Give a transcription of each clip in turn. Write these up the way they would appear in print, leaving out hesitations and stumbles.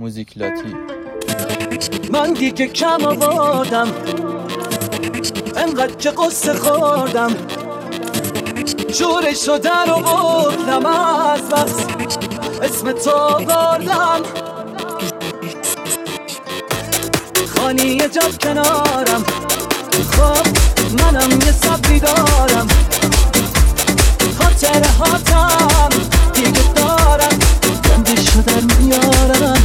موزیک لاتی. من دیگه کم آوردم، انقدر که قصه خوردم، شورشو در آوردم، از بس اسم تو آوردم. خالی یه جا کنارم، خب منم یه صبری دارم، خاطره هاتم دیگه دارم، گندشو در میارم.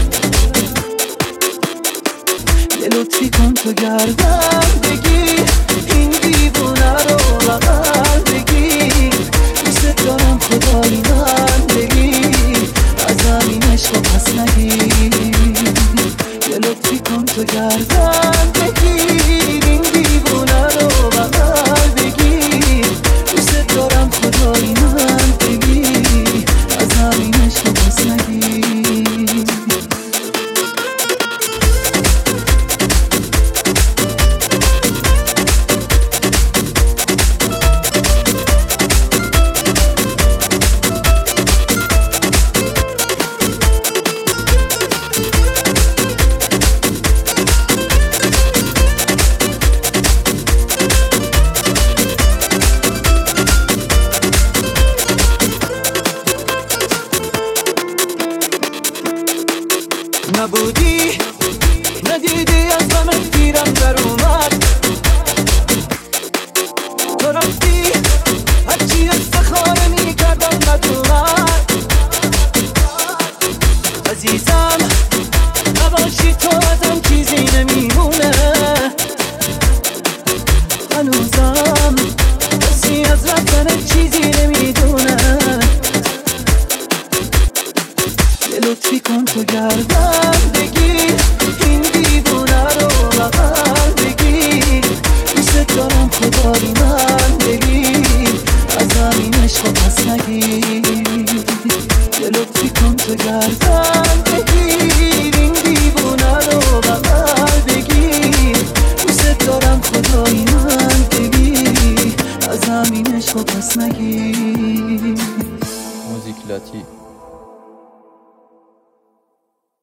یه لطفی کن تو گردم بگی، این دیوونه رو بغل بگی، دوست دارم خدایی من بگی، از همین عشق پس نگی. یه لطفی کن تو گردم بگی، این دیوونه رو بغل بگی، دوست دارم خدایی من بگی، از همین عشق پس نگی. نبودی ندیدی از غم گیرم در اومد، تو رفتی هرچی استخاره میکردم ندومد. عزیزم نباشی تو ازم چیزی نمیمونه، هنوزم کسی از رفتن چیزی نمیدونه. یه لطفی کن تو گردم بگی، این دیوونه رو بغل بگی، دوست دارم خدایی من بگی، از همین عشق پس نگی. یه لطفی کن تو گردم بگی، این دیوونه رو بغل بگی، دوست دارم خدایی من بگی، از همین عشق پس نگی. موزیک لاتی.